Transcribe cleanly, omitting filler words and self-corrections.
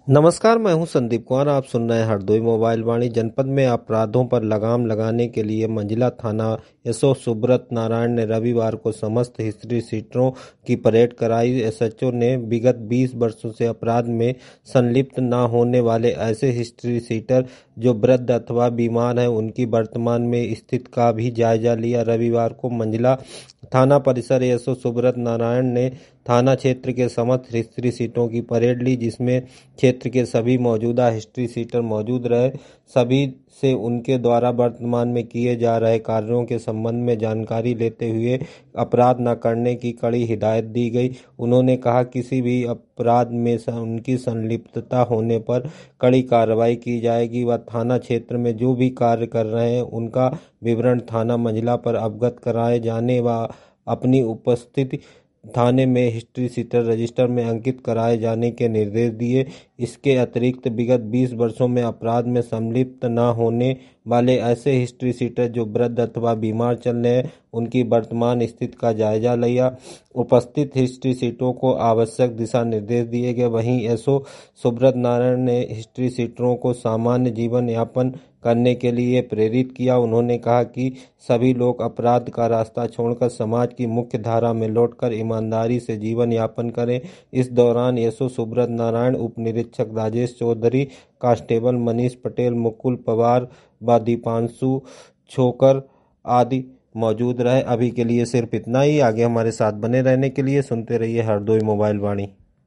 नमस्कार, मैं हूं संदीप कुमार। आप सुन रहे हैं हरदोई मोबाइल वाणी। जनपद में अपराधों पर लगाम लगाने के लिए मंझला थाना एसओ सुब्रत नारायण ने रविवार को समस्त हिस्ट्री सीटरों की परेड कराई। एसएचओ ने विगत 20 वर्षों से अपराध में संलिप्त न होने वाले ऐसे हिस्ट्री सीटर जो वृद्ध अथवा बीमार हैं उनकी वर्तमान में स्थिति का भी जायजा लिया। रविवार को मंझला थाना परिसर एसओ सुब्रत नारायण ने थाना क्षेत्र के समस्त हिस्ट्री सीटों की परेड ली, जिसमें क्षेत्र के सभी मौजूदा हिस्ट्री सीटर मौजूद रहे। सभी से उनके द्वारा वर्तमान में किए जा रहे कार्यों के संबंध में जानकारी लेते हुए अपराध न करने की कड़ी हिदायत दी गई। उन्होंने कहा किसी भी अपराध में उनकी संलिप्तता होने पर कड़ी कार्रवाई की जाएगी व थाना क्षेत्र में जो भी कार्य कर रहे हैं उनका विवरण थाना मंझला पर अवगत कराए जाने व अपनी उपस्थिति थाने में हिस्ट्री सीटर रजिस्टर में अंकित कराए जाने के निर्देश दिए। इसके अतिरिक्त विगत 20 वर्षों में अपराध में संलिप्त न होने वाले ऐसे हिस्ट्री सीटर जो वृद्ध अथवा बीमार चल रहे हैं उनकी वर्तमान स्थिति का जायजा लिया। उपस्थित हिस्ट्री सीटों को आवश्यक दिशा निर्देश दिए गए। वहीं एसओ सुब्रत नारायण ने हिस्ट्री सीटरों को सामान्य जीवन यापन करने के लिए प्रेरित किया। उन्होंने कहा कि सभी लोग अपराध का रास्ता छोड़कर समाज की मुख्य धारा में लौटकर ईमानदारी से जीवन यापन करें। इस दौरान एसओ सुब्रत नारायण, उप निरीक्षक राजेश चौधरी, कांस्टेबल मनीष पटेल, मुकुल पवार व दीपांशु छोकर आदि मौजूद रहे। अभी के लिए सिर्फ इतना ही। आगे हमारे साथ बने रहने के लिए सुनते रहिए हरदोई मोबाइल वाणी।